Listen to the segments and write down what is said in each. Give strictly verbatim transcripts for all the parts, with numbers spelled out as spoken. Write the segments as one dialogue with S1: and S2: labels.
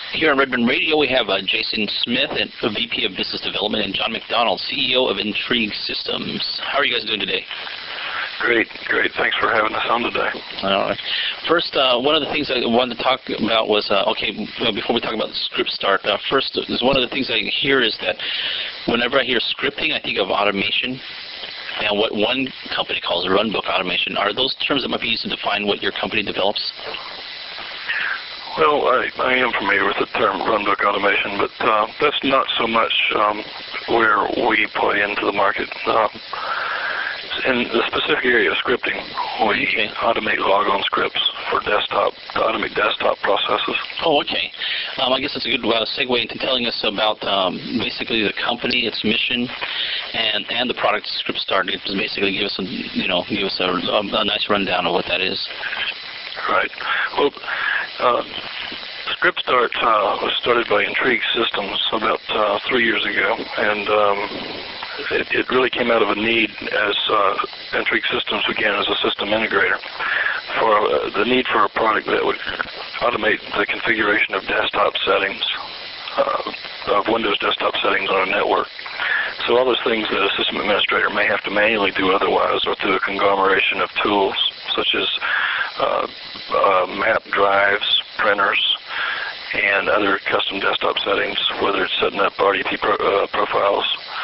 S1: Here on Redmond Radio, we have uh, Jason Smith, and V P of Business Development, and John McDonald, C E O of Intrigue Systems. How are you guys doing today?
S2: Great, great. Thanks for having us on today.
S1: All right. First, uh, one of the things I wanted to talk about was, uh, okay, before we talk about the script start, uh, first, is one of the things I hear is that whenever I hear scripting, I think of automation. And what one company calls runbook automation. Are those terms that might be used to define what your company develops?
S2: Well, I, I am familiar with the term runbook automation, but uh, that's not so much um, where we play into the market. Um, in the specific area of scripting, we okay. automate logon scripts for desktop, to automate desktop processes.
S1: Oh, okay. Um, I guess that's a good uh, segue into telling us about um, basically the company, its mission, and and the product ScriptStart. Just basically give us a you know give us a, a, a nice rundown of what that is.
S2: Right. Well, uh, ScriptStart uh, was started by Intrigue Systems about uh, three years ago, and um, it, it really came out of a need as uh, Intrigue Systems began as a system integrator for uh, the need for a product that would automate the configuration of desktop settings, uh, of Windows desktop settings on a network. So all those things that a system administrator may have to manually do otherwise, or through a conglomeration of tools such as uh, uh, map drives, printers, and other custom desktop settings, whether it's setting up R D P pro, uh, profiles.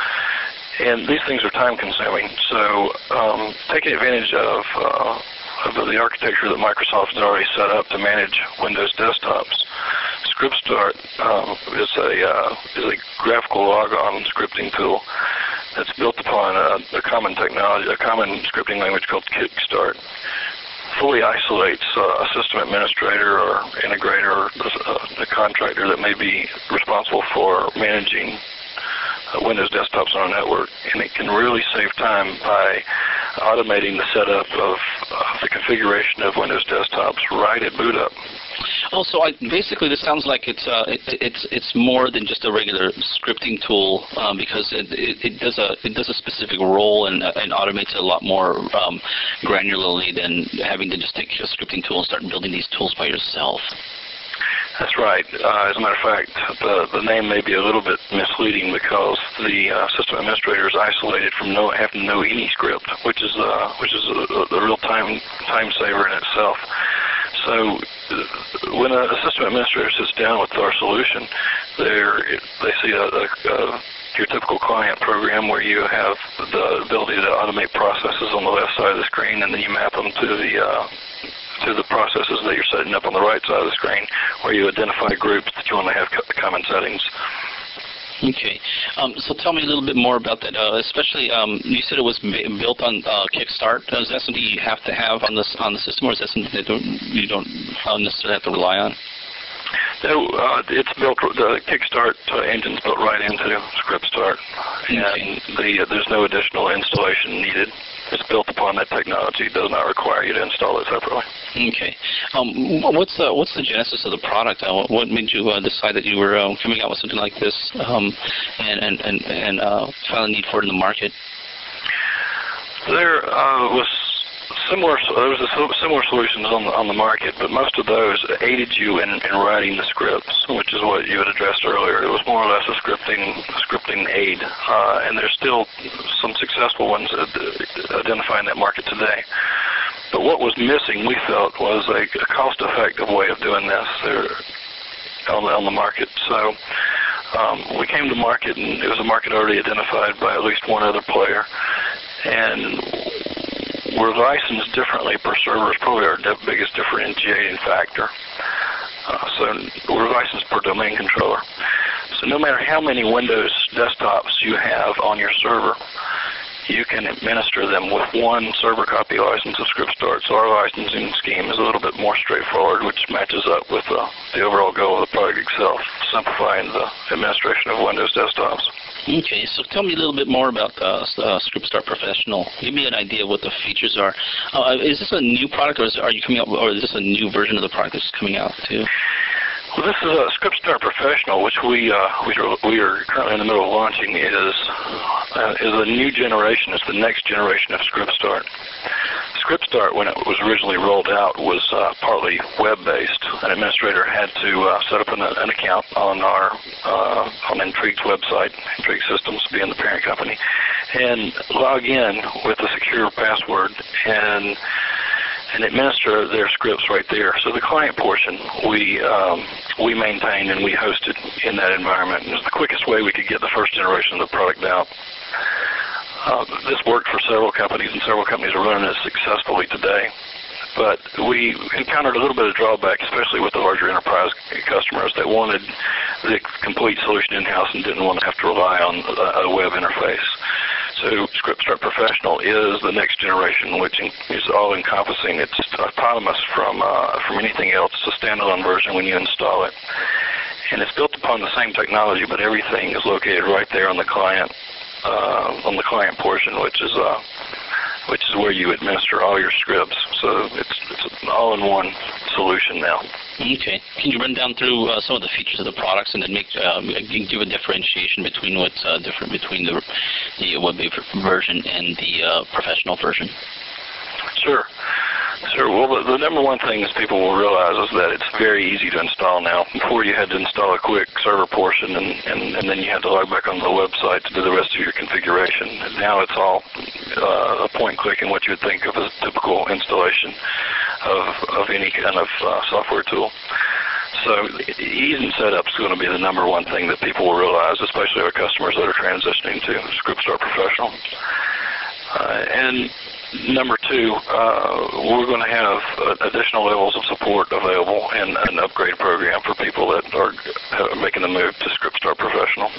S2: And these things are time-consuming. So um, taking advantage of, uh, of the architecture that Microsoft has already set up to manage Windows desktops, ScriptStart um, is a uh, is a graphical logon scripting tool that's built upon a, a common technology, a common scripting language called Kickstart. Fully isolates uh, a system administrator or integrator or a, a contractor that may be responsible for managing uh, Windows desktops on a network, and it can really save time by automating the setup of uh, the configuration of Windows desktops right at boot up.
S1: Oh, so I, basically, this sounds like it's uh, it, it's it's more than just a regular scripting tool um, because it, it, it does a it does a specific role and uh, and automates it a lot more um, granularly than having to just take a scripting tool and start building these tools by yourself.
S2: That's right. Uh, as a matter of fact, the, the name may be a little bit misleading because the uh, system administrator is isolated from know, having to know any script, which is uh, which is a, a real time time saver in itself. So uh, when a, a system administrator sits down with our solution, they see a, a, a your typical client program where you have the ability to automate processes on the left side of the screen, and then you map them to the uh, to the processes that you're setting up on the right side of the screen, where you identify groups that you want to have co common settings.
S1: Okay. Um, so tell me a little bit more about that. Uh, especially, um, you said it was built on uh, Kickstart. Uh, is that something you have to have on this on the system, or is that something that don't, you don't necessarily have to rely on?
S2: No, uh, it's built. The Kickstart uh, engine's built right into ScriptStart, and okay. the, uh, there's no additional installation needed. It's built upon that technology. It does not require you to install it separately.
S1: Okay. Um, what's the what's the genesis of the product? Uh, what made you uh, decide that you were um, coming out with something like this, um, and and and, and uh, found a need for it in the market?
S2: There uh, was similar. There was a similar solutions on the on the market, but most of those aided you in, in writing the scripts, which is what you had addressed earlier. It was more or less a scripting a scripting aid, uh, and there's still some successful ones identifying that market today. But what was missing, we felt, was a, a cost-effective way of doing this there on the, on the market. So um, we came to market, and it was a market already identified by at least one other player, and we're licensed differently per server is probably our biggest differentiating factor. Uh, so we're licensed per domain controller. So no matter how many Windows desktops you have on your server, you can administer them with one server copy license of ScriptStart. So our licensing scheme is a little bit more straightforward, which matches up with uh, the overall goal of the product itself, simplifying the administration of Windows desktops.
S1: Okay, so tell me a little bit more about uh, uh, ScriptStart Professional. Give me an idea of what the features are. Uh, is this a new product, or is, are you coming out, or is this a new version of the product that's coming out too?
S2: Well, this is a ScriptStart Professional, which we uh, we, are, we are currently in the middle of launching. It is uh, is a new generation. It's the next generation of ScriptStart. ScriptStart, when it was originally rolled out, was uh, partly web-based. An administrator had to uh, set up an, an account on our uh, on Intrigue's website, Intrigue Systems being the parent company, and log in with a secure password and and administer their scripts right there. So the client portion we um, we maintained and we hosted in that environment. And it was the quickest way we could get the first generation of the product out. Uh, this worked for several companies, and several companies are running it successfully today. But we encountered a little bit of drawback, especially with the larger enterprise customers that wanted the complete solution in-house and didn't want to have to rely on a web interface. So ScriptStart Professional is the next generation, which is all-encompassing. It's autonomous from uh, from anything else. It's a standalone version when you install it. And it's built upon the same technology, but everything is located right there on the client, uh, on the client portion, which is uh, which is where you administer all your scripts. So it's, it's an all-in-one solution now.
S1: Okay. Can you run down through uh, some of the features of the products and then make um, give a differentiation between what's uh, different between the the web-based version and the uh, professional version?
S2: Sure. Sure. Well, the, the number one thing is people will realize is that it's very easy to install now. Before you had to install a quick server portion, and, and, and then you had to log back onto the website to do the rest of your configuration. And now it's all uh, a point click in what you would think of as a typical installation of, of any kind of uh, software tool. So ease and setup is going to be the number one thing that people will realize, especially our customers that are transitioning to ScriptStart Professional. Uh, and number two, uh, we're going to have uh, additional levels of support available and an upgrade program for people that are uh, making the move to ScriptStart Professional.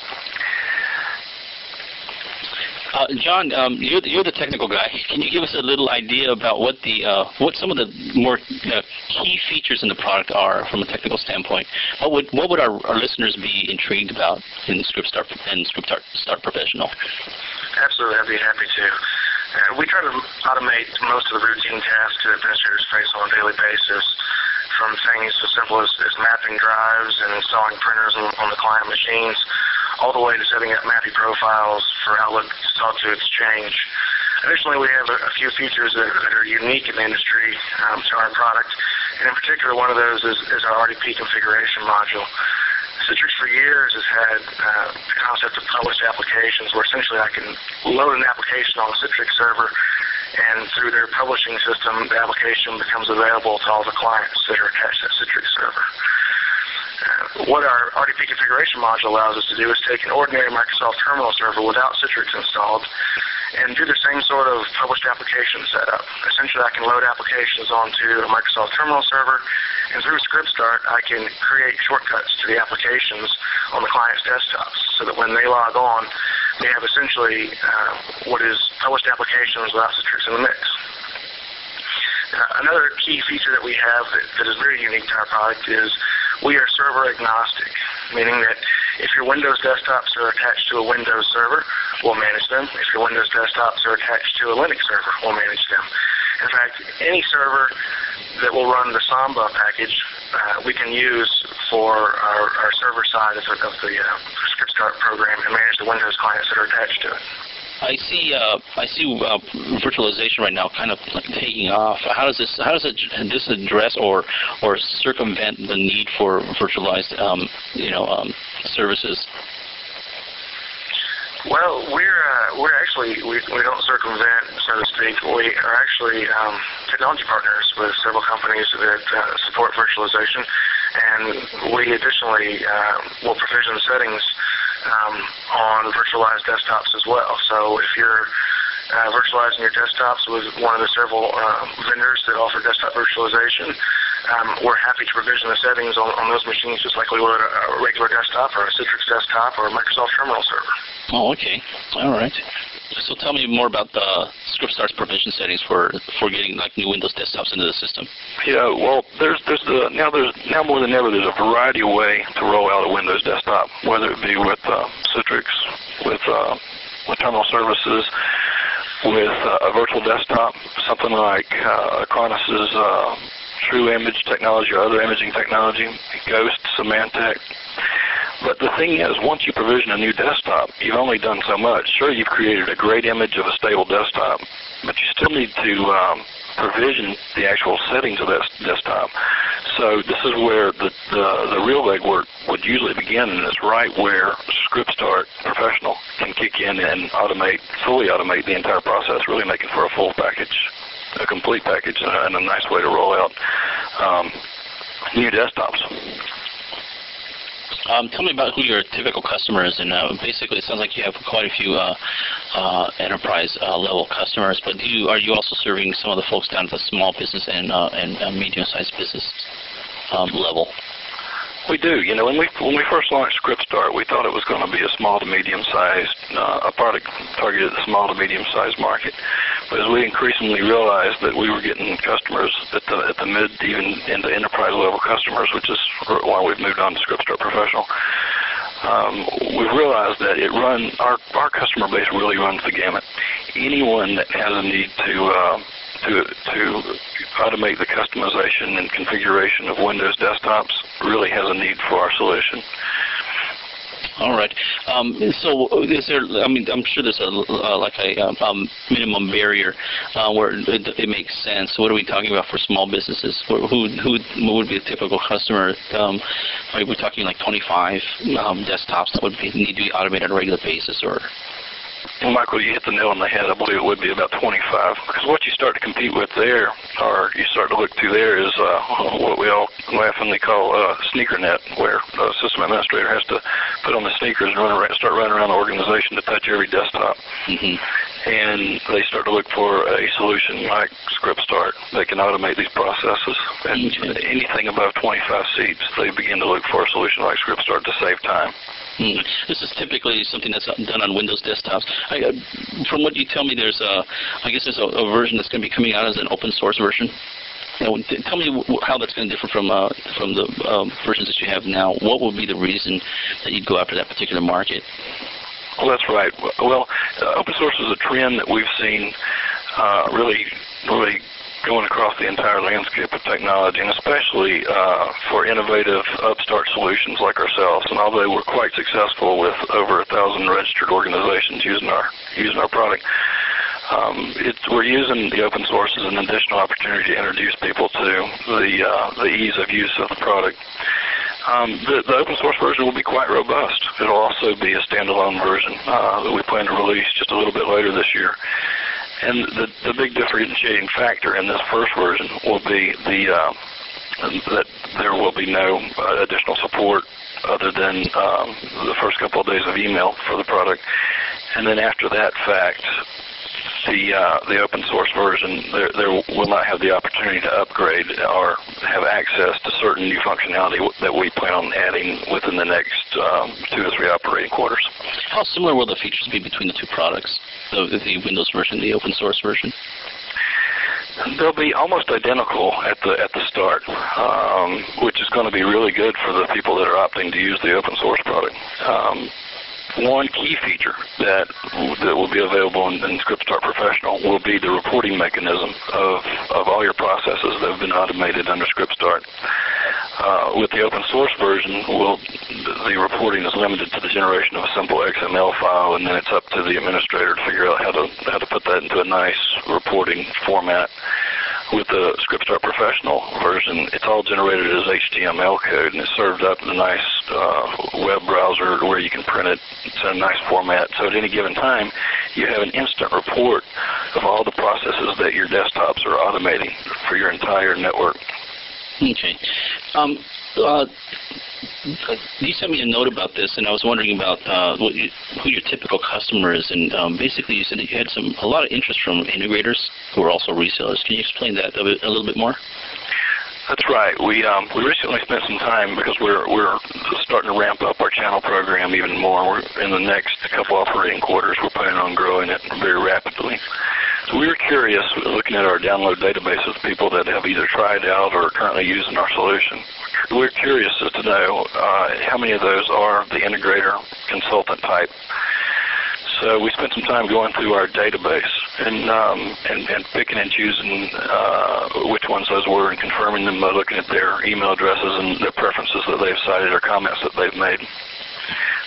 S1: Uh, John, um, you're, the, you're the technical guy. Can you give us a little idea about what the uh, what some of the more uh, key features in the product are from a technical standpoint? What would what would our, our listeners be intrigued about in ScriptStart and ScriptStart Professional?
S3: Absolutely, I'd be happy to. Uh, we try to automate most of the routine tasks that administrators face on a daily basis, from things as simple as, as mapping drives and installing printers on, on the client machines, all the way to setting up MAPI profiles for Outlook to talk to Exchange. Additionally, we have a, a few features that, that are unique in the industry um, to our product, and in particular, one of those is, is our R D P configuration module. Citrix for years has had uh, the concept of published applications, where essentially I can load an application on a Citrix server, and through their publishing system, the application becomes available to all the clients that are attached to that Citrix server. Uh, what our R D P configuration module allows us to do is take an ordinary Microsoft Terminal server without Citrix installed and do the same sort of published application setup. Essentially, I can load applications onto a Microsoft Terminal server, and through ScriptStart, I can create shortcuts to the applications on the client's desktops so that when they log on, they have essentially uh, what is published applications without Citrix in the mix. Uh, another key feature that we have that, that is very unique to our product is we are server agnostic, meaning that if your Windows desktops are attached to a Windows server, we'll manage them. If your Windows desktops are attached to a Linux server, we'll manage them. In fact, any server that will run the Samba package, uh, we can use for our, our server side of the, of the uh, ScriptStart program and manage the Windows clients that are attached to it.
S1: I see. Uh, I see uh, virtualization right now, kind of like taking off. How does this? How does it, this address or or circumvent the need for virtualized, um, you know, um, services?
S3: Well, we're uh, we're actually we we don't circumvent, so to speak. We are actually um, technology partners with several companies that uh, support virtualization, and we additionally uh, will provision settings Um, on virtualized desktops as well. So if you're uh, virtualizing your desktops with one of the several uh, vendors that offer desktop virtualization, um, we're happy to provision the settings on, on those machines just like we would a, a regular desktop or a Citrix desktop or a Microsoft Terminal server.
S1: Oh, okay. All right. So tell me more about the ScriptStart's provision settings for for getting like new Windows desktops into the system.
S2: Yeah, well, there's there's the now there's now more than ever there's a variety of way to roll out a Windows desktop, whether it be with uh, Citrix, with uh, with terminal services, with uh, a virtual desktop, something like uh, Acronis's uh, True Image technology or other imaging technology, Ghost, Symantec. But the thing is, once you provision a new desktop, you've only done so much. Sure, you've created a great image of a stable desktop, but you still need to um, provision the actual settings of that desktop. So this is where the, the, the real legwork would usually begin, and it's right where ScriptStart Professional can kick in and automate, fully automate the entire process, really making for a full package, a complete package, and a, and a nice way to roll out um, new desktops.
S1: Um, tell me about who your typical customer is, and uh, basically it sounds like you have quite a few uh, uh, enterprise uh, level customers. But do you, are you also serving some of the folks down at the small business and uh, and uh, medium-sized business um, level?
S2: We do. You know, when we when we first launched ScriptStart, we thought it was going to be a small to medium-sized, uh, a product targeted at the small to medium-sized market. But as we increasingly realized that we were getting customers at the at the mid, even into enterprise level customers, which is why we've moved on to ScriptStart Professional. Um, we've realized that it run our our customer base really runs the gamut. Anyone that has a need to uh, to to automate the customization and configuration of Windows desktops really has a need for our solution.
S1: All right. Um, so, is there? I mean, I'm sure there's a uh, like a um, minimum barrier uh, where it, it makes sense. What are we talking about for small businesses? Who who would be a typical customer? Um, are we talking like twenty-five um, desktops that would be, need to be automated on a regular basis, or?
S2: Well, Michael, you hit the nail on the head. I believe it would be about twenty-five, because what you start to compete with there, or you start to look to there, is uh, what we all laughingly call uh, SneakerNet, where a system administrator has to put on the sneakers and run around, start running around the organization to touch every desktop. Mm-hmm. And they start to look for a solution like ScriptStart. They can automate these processes. And mm-hmm. anything above twenty-five seats, they begin to look for a solution like ScriptStart to save time.
S1: Hmm. This is typically something that's done on Windows desktops. I, uh, from what you tell me, there's a, I guess there's a, a version that's going to be coming out as an open source version. You know, t- tell me w- how that's going to differ from uh, from the um, versions that you have now. What would be the reason that you'd go after that particular market?
S2: Well, that's right. Well, uh, open source is a trend that we've seen uh, really, really going across the entire landscape of technology, and especially uh, for innovative upstart solutions like ourselves. And although we're quite successful with over a thousand registered organizations using our using our product, um, it's, we're using the open source as an additional opportunity to introduce people to the uh, the ease of use of the product. Um, the, the open source version will be quite robust. It'll also be a standalone version uh, that we plan to release just a little bit later this year. And the, the big differentiating factor in this first version will be the uh, that there will be no uh, additional support other than um, the first couple of days of email for the product. And then after that fact, the uh, the open source version, there, there will not have the opportunity to upgrade or have access to certain new functionality that we plan on adding within the next um, two to three operating quarters.
S1: How similar will the features be between the two products, the, the Windows version, the open source version?
S2: They'll be almost identical at the at the start, um, which is going to be really good for the people that are opting to use the open source product. Um, One key feature that that will be available in, in ScriptStart Professional will be the reporting mechanism of, of all your processes that have been automated under ScriptStart. Uh, with the open source version, we'll, the reporting is limited to the generation of a simple X M L file, and then it's up to the administrator to figure out how to how to put that into a nice reporting format. With the ScriptStart Professional version, it's all generated as H T M L code, and it's served up in a nice uh, web browser where you can print it. It's in a nice format, so at any given time, you have an instant report of all the processes that your desktops are automating for your entire network.
S1: Okay. Um, uh, you sent me a note about this, and I was wondering about uh, what you, who your typical customer is. And um, basically, you said that you had some a lot of interest from integrators who are also resellers. Can you explain that a, bit, a little bit more?
S2: That's right. We um, we recently spent some time because we're we're starting to ramp up our channel program even more. We're in the next couple operating quarters. We're planning on growing it very rapidly. So we were curious, looking at our download database of people that have either tried out or are currently using our solution. We're curious as to know uh, how many of those are the integrator consultant type. So we spent some time going through our database and um, and, and picking and choosing uh, which ones those were and confirming them by looking at their email addresses and their preferences that they've cited or comments that they've made.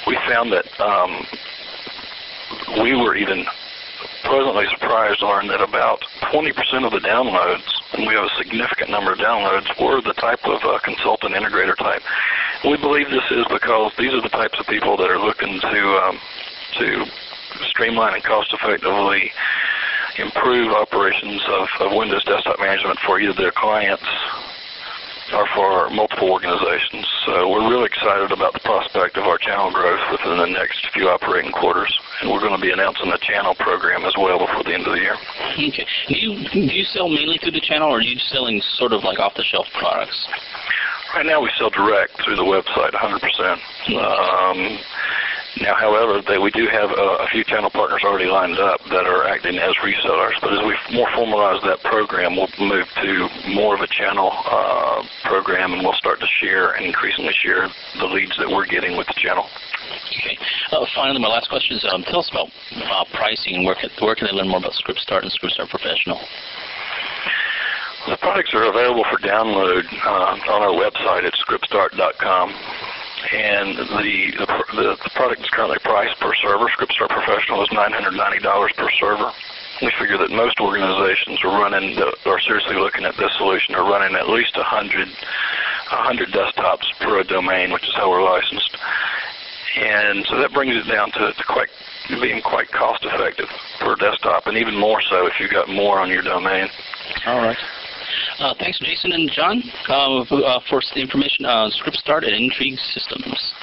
S2: we found that um, we were even pleasantly surprised to learn that about twenty percent of the downloads, and we have a significant number of downloads, were the type of uh, consultant integrator type. We believe this is because these are the types of people that are looking to um, to streamline and cost-effectively improve operations of, of Windows Desktop Management for either their clients or for multiple organizations. So we're really excited about the prospect of our channel growth within the next few operating quarters. And we're going to be announcing a channel program as well before the end of the year.
S1: Okay. Do you, do you sell mainly through the channel, or are you selling sort of like off-the-shelf products?
S2: Right now we sell direct through the website, one hundred percent. Um, now, however, they, we do have a, a few channel partners already lined up that are acting as resellers. But as we more formalize that program, we'll move to more of a channel uh, program, and we'll start to share and increasingly share the leads that we're getting with the channel.
S1: Okay. Uh, finally, my last question is, um, tell us about uh, pricing and where can, where can they learn more about ScriptStart and ScriptStart Professional?
S2: The products are available for download uh, on our website at script start dot com. And the, the, the product is currently priced per server. ScriptStart Professional is nine hundred ninety dollars per server. We figure that most organizations are running, that are seriously looking at this solution, are running at least one hundred, one hundred desktops per domain, which is how we're licensed. And so that brings it down to, to quite being quite cost effective per desktop, and even more so if you've got more on your domain.
S1: All right. Uh, thanks, Jason and John, uh, uh, for the information on ScriptStart and Intrigue Systems.